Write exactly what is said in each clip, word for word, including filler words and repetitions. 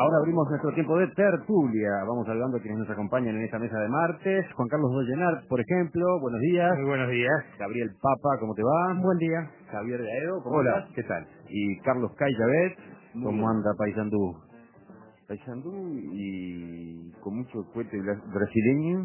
Ahora abrimos nuestro tiempo de tertulia. Vamos saludando a quienes nos acompañan en esta mesa de martes. Juan Carlos Dollenar, por ejemplo, buenos días. Muy buenos días. Gabriel Papa, ¿cómo te va? Buen día. Javier Gaedo, ¿cómo Hola, estás? ¿qué tal? Y Carlos Cayavet, Muy ¿cómo bien. anda Paysandú? Paysandú y con mucho cohete bra- brasileño.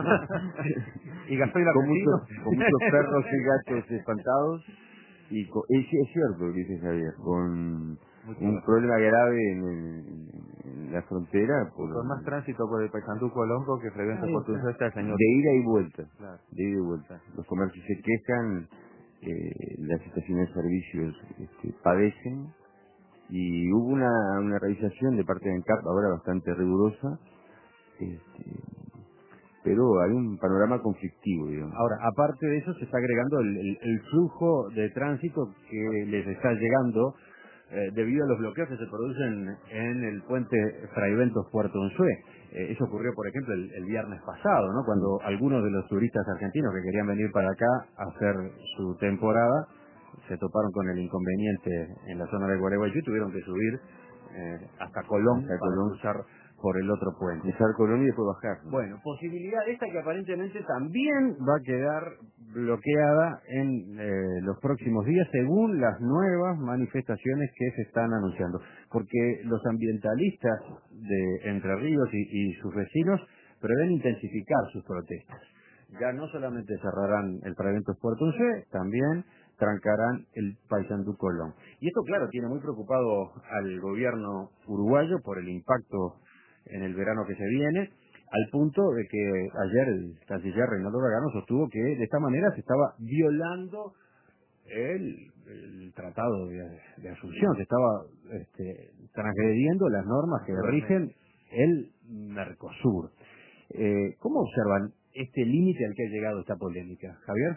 ¿Y gasoil con, argentino? muchos, con muchos perros y gatos espantados. Y con, es, es cierto lo que dice Javier, con Mucho un gasoil. problema grave en, el- en la frontera por Con más tránsito por el Paysandú Colombo que frecuente por tu cesta el señor. de ida y vuelta. Claro. De ida y vuelta. Los comercios se quejan, eh, las estaciones de servicios este, padecen. Y hubo una, una realización de parte de ENCAP ahora bastante rigurosa, este, pero hay un panorama conflictivo, digamos. Ahora, aparte de eso, se está agregando el, el- el flujo de tránsito que les está llegando eh, debido a los bloqueos que se producen en el puente Fray Bentos Puerto Unzué. Eh, eso ocurrió, por ejemplo, el, el viernes pasado, ¿no? Cuando algunos de los turistas argentinos que querían venir para acá a hacer su temporada se toparon con el inconveniente en la zona de Gualeguaychú y tuvieron que subir eh, hasta Colón Hasta para Colón, cruzar por el otro puente. cruzar Colón y después bajar, ¿no? Bueno, posibilidad esta que aparentemente también va a quedar bloqueada en eh, los próximos días según las nuevas manifestaciones que se están anunciando. Porque los ambientalistas de Entre Ríos y, y sus vecinos prevén intensificar sus protestas. Ya no solamente cerrarán el Fray Bentos Puerto Unzué, también trancarán el Paysandú Colón. Y esto, claro, tiene muy preocupado al gobierno uruguayo por el impacto en el verano que se viene, al punto de que ayer el canciller Reinaldo Bragano sostuvo que de esta manera se estaba violando el, el tratado de, de Asunción, se estaba este, transgrediendo las normas que rigen el Mercosur. Eh, ¿Cómo observan este límite al que ha llegado esta polémica, Javier?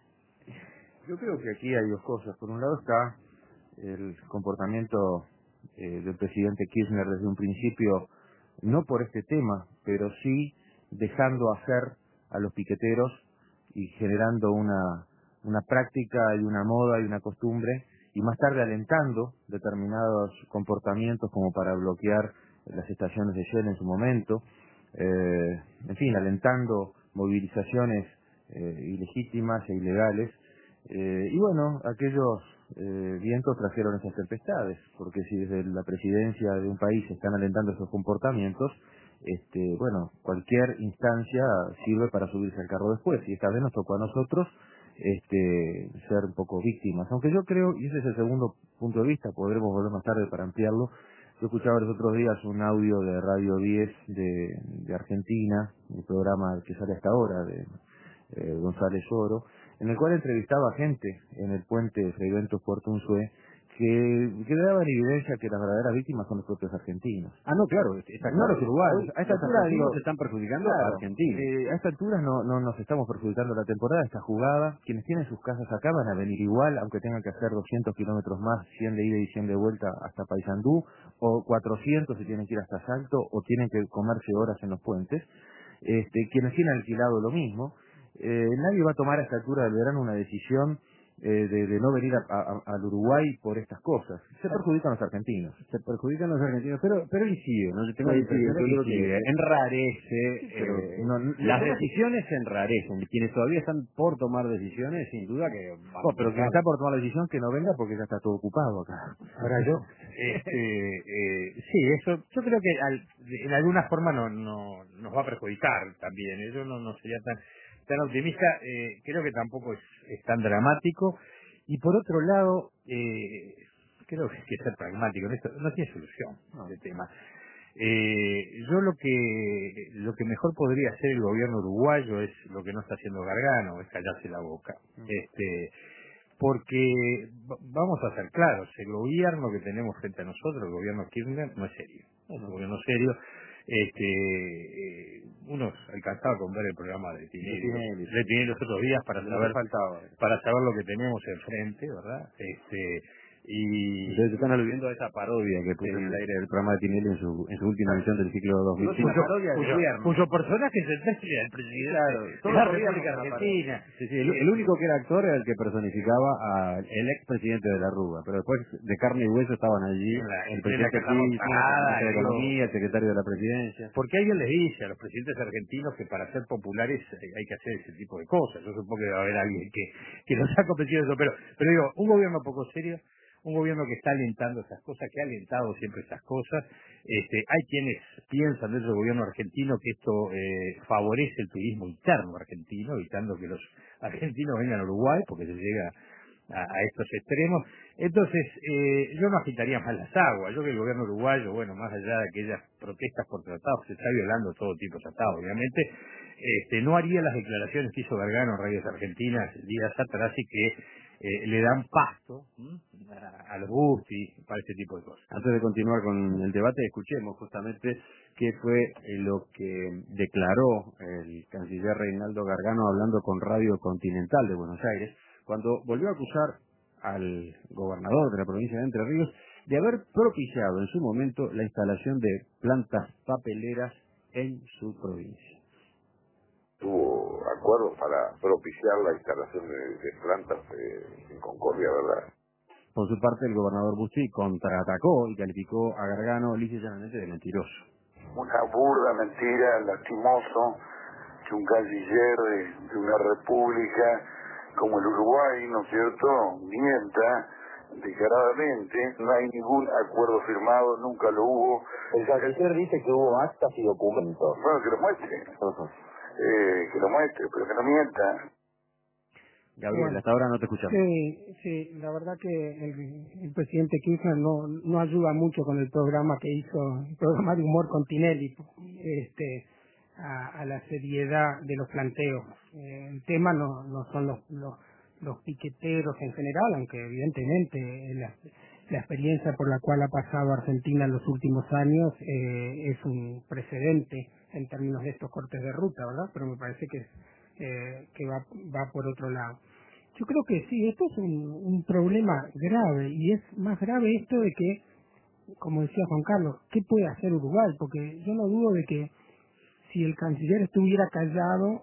Yo creo que aquí hay dos cosas. Por un lado está el comportamiento eh, del presidente Kirchner desde un principio, no por este tema, pero sí dejando hacer a los piqueteros y generando una, una práctica y una moda y una costumbre, y más tarde alentando determinados comportamientos como para bloquear las estaciones de Shell en su momento, eh, en fin, alentando movilizaciones eh, ilegítimas e ilegales. Eh, y bueno, aquellos eh, vientos trajeron esas tempestades, porque si desde la presidencia de un país se están alentando esos comportamientos, este, bueno, cualquier instancia sirve para subirse al carro después, y esta vez nos tocó a nosotros este, ser un poco víctimas. Aunque yo creo, y ese es el segundo punto de vista, podremos volver más tarde para ampliarlo, yo escuchaba los otros días un audio de Radio diez de, de Argentina, el programa que sale hasta ahora, de eh, González Oro, en el cual entrevistaba gente en el puente de Fray Bentos Puerto Unzué que, que daban evidencia que las verdaderas víctimas son los propios argentinos. Ah, no, claro, está No claro. los uruguayos. A esta Los altura, argentinos digo, se están perjudicando a claro, Argentina. eh, a esta altura no, no nos estamos perjudicando la temporada, está jugada. Quienes tienen sus casas acá van a venir igual, aunque tengan que hacer doscientos kilómetros más, cien de ida y cien de vuelta hasta Paysandú, o cuatrocientos si tienen que ir hasta Salto, o tienen que comerse horas en los puentes. Este, quienes tienen alquilado lo mismo. Eh, nadie va a tomar a esta altura del verano una decisión eh, de, de no venir a, a- al Uruguay por estas cosas. Se perjudican los argentinos. Se perjudican los argentinos, pero pero incide, ¿no? Yo tengo No, la y sí, impresión de yo que creo que incide, enrarece, Pero eh, no, no- las no- decisiones se enrarecen. Quienes todavía están por tomar decisiones, sin duda que van Oh, a pero quien buscar. está por tomar la decisión que no venga porque ya está todo ocupado acá. Ahora yo, este, eh, sí, eso, yo creo que al- en alguna forma no, no nos va a perjudicar también. ¿eh? Yo no, no sería tan, tan optimista. Eh, creo que tampoco es, es tan dramático. Y por otro lado, eh, creo que hay que ser pragmático. En esto no tiene solución el tema. Eh, yo lo que lo que mejor podría hacer el gobierno uruguayo es lo que no está haciendo Gargano, es callarse la boca. Este, porque va- vamos a ser claros, el gobierno que tenemos frente a nosotros, el gobierno Kirchner, no es serio, no es un gobierno serio. Este, eh, unos alcanzaba con ver el programa de Tinelli, Tinelli, de Tinelli los otros días para Lo que saber faltaba. para saber lo que tenemos enfrente, ¿verdad? Este, Y ustedes están aludiendo a esa parodia que puso en el aire del programa de Tinelli en su, en su última emisión del ciclo dos mil cinco. cuyo, cuyo, cuyo personaje es el, el presidente Claro, de la República Argentina. Sí, sí, el, el único que era actor era el que personificaba al expresidente de la Rúa, pero después de carne y hueso estaban allí La, el presidente Kirchner, el ministro de Economía, el secretario de la Presidencia. Porque alguien les dice a los presidentes argentinos que para ser populares hay que hacer ese tipo de cosas. Yo supongo que va a haber alguien que, que los ha convencido de eso, pero, pero digo, un gobierno poco serio, un gobierno que está alentando esas cosas, que ha alentado siempre esas cosas. Este, hay quienes piensan dentro del gobierno argentino que esto eh, favorece el turismo interno argentino, evitando que los argentinos vengan a Uruguay, porque se llega a, a estos extremos. Entonces, eh, yo no agitaría más las aguas. Yo que el gobierno uruguayo, bueno, más allá de aquellas protestas por tratados, se está violando todo tipo de tratados, obviamente, este, no haría las declaraciones que hizo Gargano en Radios Argentinas días atrás y que eh, le dan pasto a, a los Busti para ese tipo de cosas. Antes de continuar con el debate, escuchemos justamente qué fue eh, lo que declaró el canciller Reinaldo Gargano hablando con Radio Continental de Buenos Aires, cuando volvió a acusar al gobernador de la provincia de Entre Ríos de haber propiciado en su momento la instalación de plantas papeleras en su provincia. Tuvo acuerdos para propiciar la instalación de, de plantas eh, en Concordia, ¿verdad? Por su parte, el gobernador Busti contraatacó y calificó a Gargano lisa y llanamente de mentiroso. Una burda mentira, lastimoso, que un canciller de, de una república como el Uruguay, ¿no es cierto?, mienta descaradamente. No hay ningún acuerdo firmado, nunca lo hubo. El canciller dice que hubo actas y documentos. Bueno, que lo muestre. Uh-huh. Eh, que lo muestre, pero que no mienta. Gabriel, Bueno, hasta ahora no te escuchamos. Sí, sí, la verdad que el, el presidente Kirchner no, no ayuda mucho con el programa que hizo, el programa de humor con Tinelli, este, a, a la seriedad de los planteos. Eh, el tema no, no son los, los, los piqueteros en general, aunque evidentemente la, la experiencia por la cual ha pasado Argentina en los últimos años eh, es un precedente en términos de estos cortes de ruta, ¿verdad? Pero me parece que, eh, que va, va por otro lado. Yo creo que sí, esto es un, un problema grave, y es más grave esto de que, como decía Juan Carlos, ¿qué puede hacer Uruguay? Porque yo no dudo de que si el canciller estuviera callado,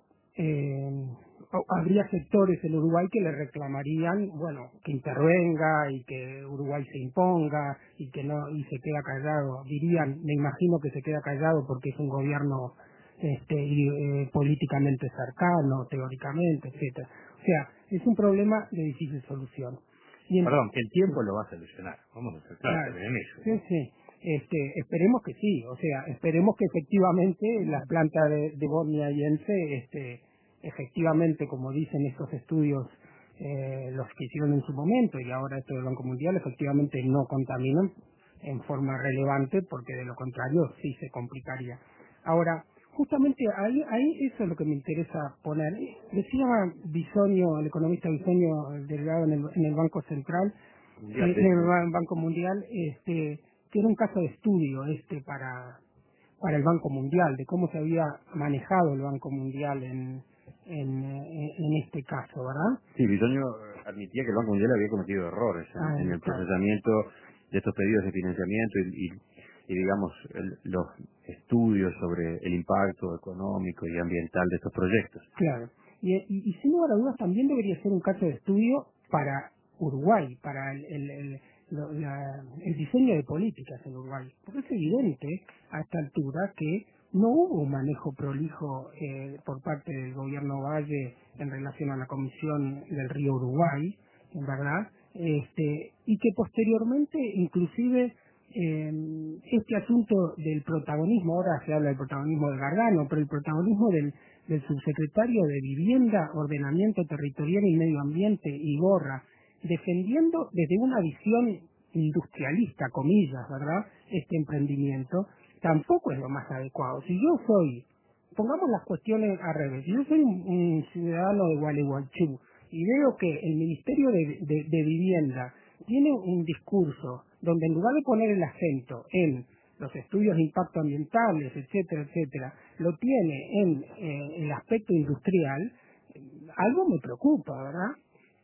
eh, habría sectores en Uruguay que le reclamarían, bueno, que intervenga y que Uruguay se imponga y que no y se queda callado. Dirían, me imagino que se queda callado porque es un gobierno este, eh, políticamente cercano, teóricamente, etcétera. O sea, es un problema de difícil solución. Y en... Perdón, que el tiempo lo va a solucionar. Vamos a ser claros claro, en eso. Sí, sí. Este, esperemos que sí, o sea, esperemos que efectivamente las plantas de, de Bosnia y Ence, este, efectivamente, como dicen estos estudios, eh, los que hicieron en su momento y ahora esto del Banco Mundial, efectivamente no contaminan en forma relevante, porque de lo contrario sí se complicaría. Ahora, justamente ahí, ahí eso es lo que me interesa poner. Decía Bisogno, el economista Bisogno, el delegado en el, en el Banco Central, eh, en el Banco Mundial, este, que era un caso de estudio este para para el Banco Mundial, de cómo se había manejado el Banco Mundial en en, en este caso, ¿verdad? Sí, Bisogno admitía que el Banco Mundial había cometido errores en, ah, en el claro. procesamiento de estos pedidos de financiamiento y, y, y digamos, el, los estudios sobre el impacto económico y ambiental de estos proyectos. Claro, y, y, y sin lugar a dudas también debería ser un caso de estudio para Uruguay, para el, el, el Lo, la, el diseño de políticas en Uruguay, porque es evidente a esta altura que no hubo un manejo prolijo eh, por parte del gobierno Valle en relación a la Comisión del Río Uruguay, en verdad, este, y que posteriormente inclusive eh, este asunto del protagonismo, ahora se habla del protagonismo de Gargano, pero el protagonismo del, del subsecretario de Vivienda, Ordenamiento Territorial y Medio Ambiente, Iborra, defendiendo desde una visión industrialista, comillas, ¿verdad?, este emprendimiento, tampoco es lo más adecuado. Si yo soy, pongamos las cuestiones al revés, si yo soy un, un ciudadano de Gualeguaychú y veo que el Ministerio de, de, de Vivienda tiene un discurso donde en lugar de poner el acento en los estudios de impacto ambientales, etcétera, etcétera, lo tiene en eh, el aspecto industrial, algo me preocupa, ¿verdad?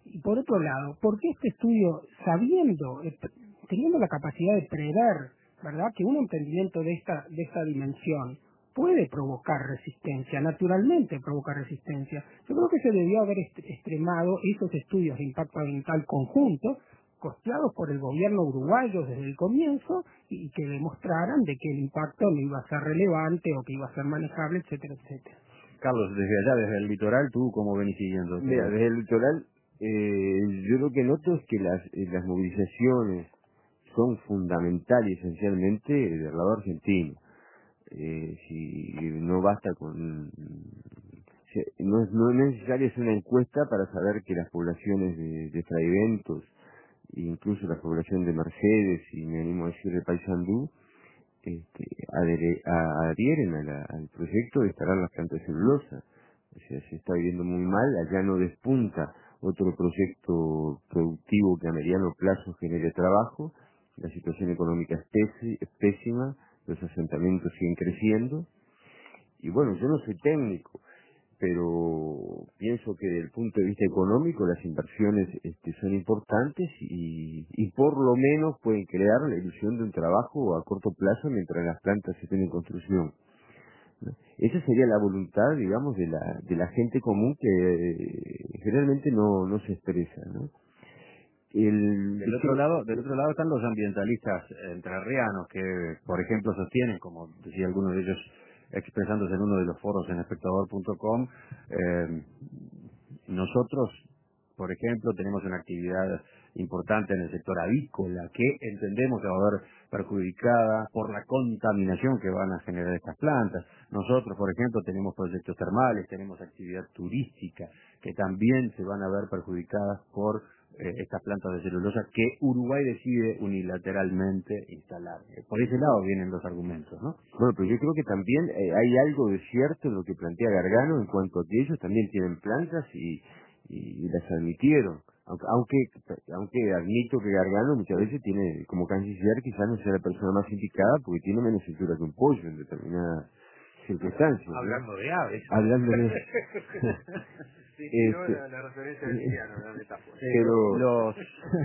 Y por otro lado, ¿por qué este estudio, sabiendo, eh, teniendo la capacidad de prever, ¿verdad?, que un entendimiento de esta, de esta dimensión puede provocar resistencia, naturalmente provoca resistencia? Yo creo que se debió haber est extremado esos estudios de impacto ambiental conjuntos, costeados por el gobierno uruguayo desde el comienzo, y que demostraran de que el impacto no iba a ser relevante o que iba a ser manejable, etcétera, etcétera. Carlos, desde allá, desde el litoral, ¿tú cómo venís siguiendo? Mira, desde el litoral, eh, yo lo que noto es que las, eh, las movilizaciones son fundamental y esencialmente del lado argentino. Eh, si no basta con... si- no, es- no es necesario hacer una encuesta para saber que las poblaciones de, de Fraiventos, incluso la población de Mercedes, y me animo a decir de Paysandú, este, adhere- a- adhieren a la- al proyecto de instalar las plantas de celulosa. O sea, se está viviendo muy mal, allá no despunta otro proyecto productivo que a mediano plazo genere trabajo, la situación económica es, pési- es pésima, los asentamientos siguen creciendo, y bueno, yo no soy técnico, pero pienso que desde el punto de vista económico las inversiones este, son importantes y, y por lo menos pueden crear la ilusión de un trabajo a corto plazo mientras las plantas estén en construcción, ¿no? Esa sería la voluntad, digamos, de la, de la gente común que eh, generalmente no, no se expresa, ¿no? El, Del otro lado, del otro lado están los ambientalistas entrerrianos que, por ejemplo, sostienen, como decía alguno de ellos expresándose en uno de los foros en espectador punto com, eh, nosotros, por ejemplo, tenemos una actividad importante en el sector avícola que entendemos que va a ver perjudicada por la contaminación que van a generar estas plantas. Nosotros, por ejemplo, tenemos proyectos termales, tenemos actividad turística que también se van a ver perjudicadas por eh, estas plantas de celulosa que Uruguay decide unilateralmente instalar. Eh, Por ese lado vienen los argumentos, ¿no? Bueno, pero yo creo que también eh, hay algo de cierto en lo que plantea Gargano en cuanto a que ellos también tienen plantas y, y, y las admitieron. Aunque, aunque aunque admito que Gargano muchas veces tiene, como canciller, quizás no sea la persona más indicada porque tiene menos cintura que un pollo en determinadas circunstancias, ¿no? Hablando de aves. Hablando de... Sí, sí, no, Este, la, la referencia del Liliano, la metáfora. pero Los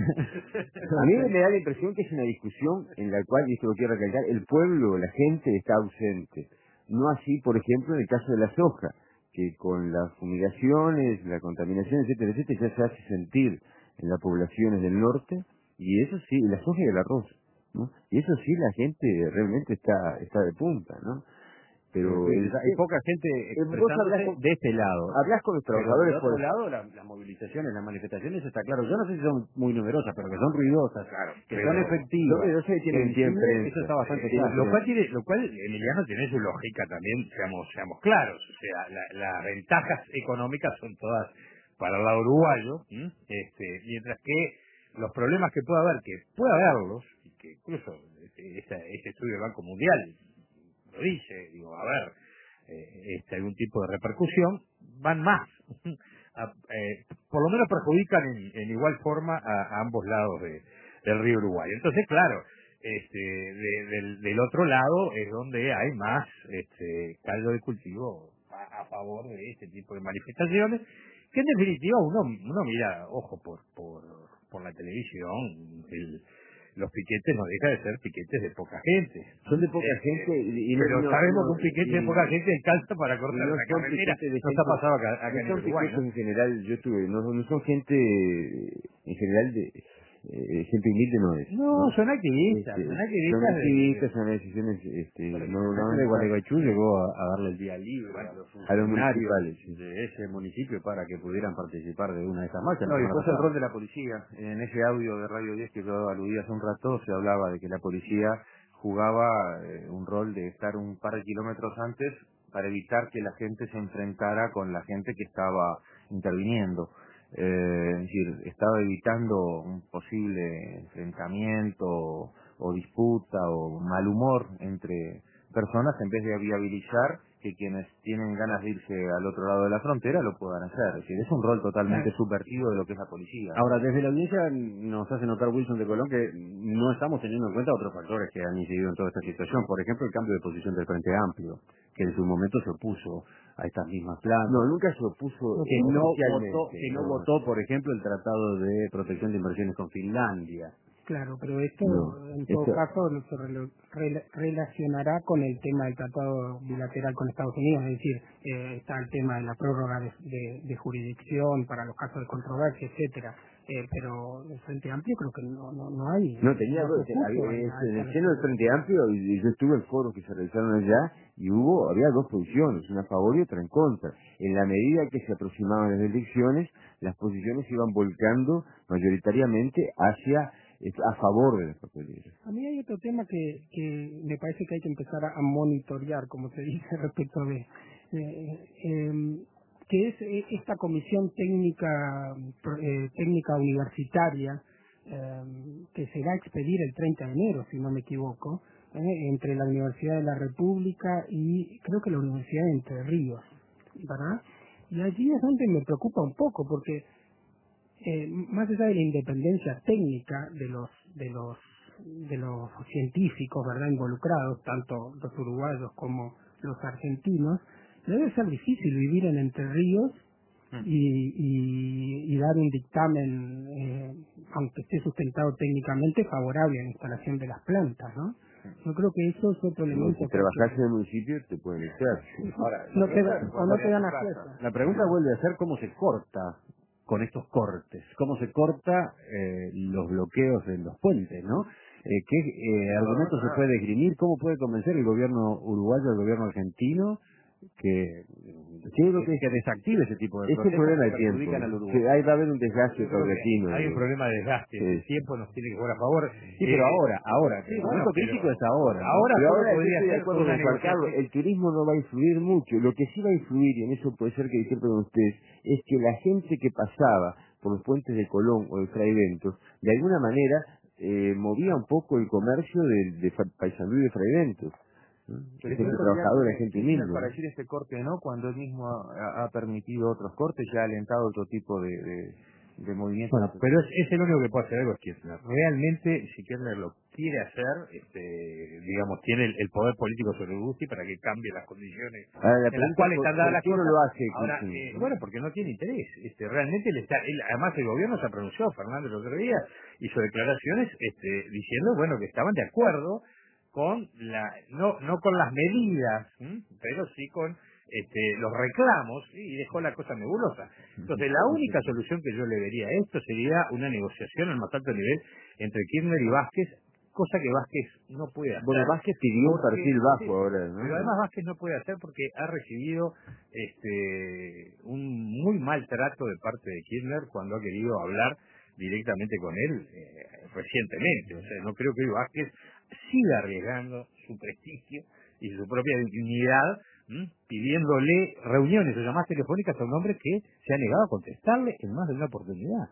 a mí me da la impresión que es una discusión en la cual, y esto lo quiero recalcar, el pueblo, la gente está ausente. No así, por ejemplo, en el caso de la soja, que con las fumigaciones, la contaminación, etcétera, etcétera, ya se hace sentir en las poblaciones del norte, y eso sí, la soja y el arroz, ¿no? Y eso sí, la gente realmente está está de punta, ¿no? Pero el, hay poca gente vos hablás expresándose con, de este lado. hablás con los Pero trabajadores del por otro lado, la- las movilizaciones, las manifestaciones, está claro. Yo no sé si son muy numerosas, pero que son ruidosas, Claro, que pero- son efectivas, yo- yo sé que que tienen inciden, tiempo, eso está bastante Eh, claro. lo cual tiene, lo cual Emiliano tiene su lógica también, seamos, seamos claros, o sea, la- las ventajas económicas son todas para el lado uruguayo, ¿m? este, mientras que los problemas que pueda haber, que pueda haberlos, y que incluso este, ese, ese estudio del Banco Mundial lo dice, digo, a ver, eh, este, algún tipo de repercusión, van más, a- eh, por lo menos perjudican en, en igual forma a, a ambos lados de, del río Uruguay. Entonces, claro, este, de- del, del otro lado es donde hay más este, caldo de cultivo a, a favor de este tipo de manifestaciones, que en definitiva uno uno mira, ojo, por por, por la televisión, el, los piquetes no deja de ser piquetes de poca gente. son de poca Eh, gente y, y no, pero no- sabemos no- que un piquete de y- poca gente alcanza para y cortar no una son carretera. piquetes de No está gente, pasado acá, acá no en son Uruguay, piquetes ¿no? en general, yo tuve, no, no son gente en general de eh, gente humilde no es, No, ¿no? son activistas, Este, son activistas. son de- activistas, son decisiones, este, Pero el no, no, presidente de no- Gualeguaychú llegó a, a darle el día libre Bueno, a los a los funcionarios municipales, sí. de ese municipio para que pudieran participar de una de esas marchas. No, y la después semana el rol pasada. de la policía. En ese audio de Radio diez que yo aludí hace un rato, se hablaba de que la policía jugaba eh, un rol de estar un par de kilómetros antes para evitar que la gente se enfrentara con la gente que estaba interviniendo. Eh, es decir, estaba evitando un posible enfrentamiento o disputa o mal humor entre personas en vez de viabilizar que quienes tienen ganas de irse al otro lado de la frontera lo puedan hacer. Es decir, es un rol totalmente subvertido de lo que es la policía. Ahora, desde la audiencia nos hace notar Wilson de Colón que no estamos teniendo en cuenta otros factores que han incidido en toda esta situación. Por ejemplo, el cambio de posición del Frente Amplio, que en su momento se opuso a estas mismas plantas. No, nunca se opuso que no oficialmente, votó, que no no. votó, por ejemplo, el Tratado de Protección de Inversiones con Finlandia. Claro, pero esto No, en todo esto- caso se rela- rela- relacionará con el tema del tratado bilateral con Estados Unidos, es decir, eh, está el tema de la prórroga de, de- de jurisdicción para los casos de controversia, etcétera. Eh, pero el Frente Amplio creo que no no, no hay. No, tenía, no se opuso había- a- es- a en el esta seno del Frente Amplio, y y yo estuve en foros que se realizaron allá, y hubo, había dos posiciones, una a favor y otra en contra. En la medida que se aproximaban las elecciones, las posiciones se iban volcando mayoritariamente hacia, es- a favor de las papeleras. A mí hay otro tema que, que me parece que hay que empezar a, a monitorear, como se dice respecto de, eh, em, que es eh, esta comisión técnica pro- eh, técnica universitaria em, que se va a expedir el treinta de enero, si no me equivoco, eh, entre la Universidad de la República y creo que la Universidad de Entre Ríos, ¿verdad? Y allí es donde me preocupa un poco, porque eh, más allá de la independencia técnica de los de los de los científicos, verdad, involucrados, tanto los uruguayos como los argentinos, debe ser difícil vivir en Entre Ríos y, y, y dar un dictamen, eh, aunque esté sustentado técnicamente, favorable a la instalación de las plantas, ¿no? Yo creo que eso es otro No, elemento. si trabajas en el municipio, te pueden echar. Ahora, No la te, pregunta- o no te dan acceso. La pregunta vuelve a ser cómo se corta con estos cortes, cómo se corta eh, los bloqueos de los puentes, ¿no? Eh, ¿Qué eh, argumentos se puede esgrimir? ¿Cómo puede convencer el gobierno uruguayo, el gobierno argentino, que, Yo creo que, que que desactive ese tipo de es un protestas problema que de tiempo. perjudican al Uruguay? Que ahí va a haber un desgaste Yo creo que paulatino. hay un eh. problema de desgaste, Sí. el tiempo nos tiene que jugar a favor. Sí, pero Eh, ahora, ahora, sí, el bueno, momento pero- crítico es ahora. ¿no? ahora Pero solo ahora yo podría estoy de ser acuerdo con una con Juan Carlos, negociación. el turismo no va a influir mucho. Lo que sí va a influir, y en eso puede ser que discrepen ustedes, es que la gente que pasaba por los puentes de Colón o de Fray Bentos, de alguna manera eh, movía un poco el comercio de, de Fa- Paysandú y de Fray Bentos. ¿no? Pero Gente eso trabajadora, ya- gente Kirchner, humilde. para decir este corte no, cuando él mismo ha, ha permitido otros cortes, ya ha alentado otro tipo de, de, de movimientos. Bueno, pero es, es el único que puede hacer algo es Kirchner. Realmente, si Kirchner lo quiere hacer, este, digamos, tiene el, el poder político sobre Urruti para que cambie las condiciones Ahora, la en las pregunta cuales es, están ¿por dadas las qué no cosas. lo hace Ahora, Kirchner, eh, no? bueno, porque no tiene interés. Este, realmente le está, él- además el gobierno se pronunció, Fernández el otro día hizo declaraciones, este, diciendo, bueno, que estaban de acuerdo con la, no, no con las medidas, ¿m? pero sí con este, los reclamos, ¿sí? Y dejó la cosa nebulosa. Entonces, la única solución que yo le vería a esto sería una negociación al más alto nivel entre Kirchner y Vázquez, cosa que Vázquez no puede hacer. Bueno, Vázquez pidió un porque- perfil bajo sí, ahora, ¿no? Pero además Vázquez no puede hacer porque ha recibido este un muy mal trato de parte de Kirchner cuando ha querido hablar directamente con él eh, recientemente. O sea, no creo que hoy Vázquez siga arriesgando su prestigio y su propia dignidad, ¿m? pidiéndole reuniones o llamadas telefónicas a un hombre que se ha negado a contestarle en más de una oportunidad.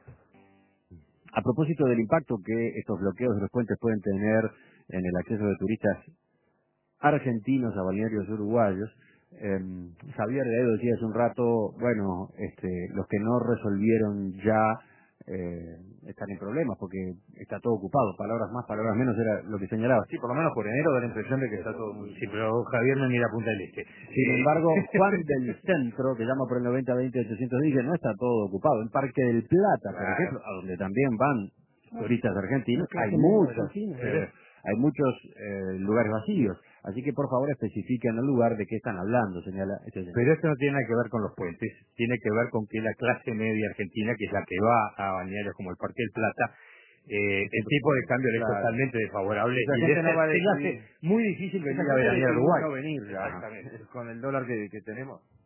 A propósito del impacto que estos bloqueos de los puentes pueden tener en el acceso de turistas argentinos a balnearios uruguayos, eh, Javier Gaedo decía hace un rato, bueno, este, los que no resolvieron ya eh, están en problemas porque está todo ocupado, palabras más, palabras menos era lo que señalaba. Sí, por lo menos por enero da la impresión de que está todo muy... Sí, pero Javier me mira a Punta del Este. Sin Eh, embargo, Juan del Centro, que llama por el noventa veinte ochocientos, dice, no está todo ocupado. En Parque del Plata, por Claro. ejemplo, a donde también van turistas argentinos, Claro, hay claro, muchos, argentinos, eh, hay muchos eh, lugares vacíos. Así que por favor especifiquen el lugar de qué están hablando, señala este señor. Pero esto no tiene nada que ver con los puentes, tiene que ver con que la clase media argentina, que es la que va a balnearios como el Parque del Plata, eh, el tipo de cambio le es Claro. totalmente desfavorable Esa y gente le no va a hace, le hace decidir. muy difícil venir Esa a gente veranear a decidió Uruguay. no venir ya. Exactamente. Con el dólar que, que tenemos.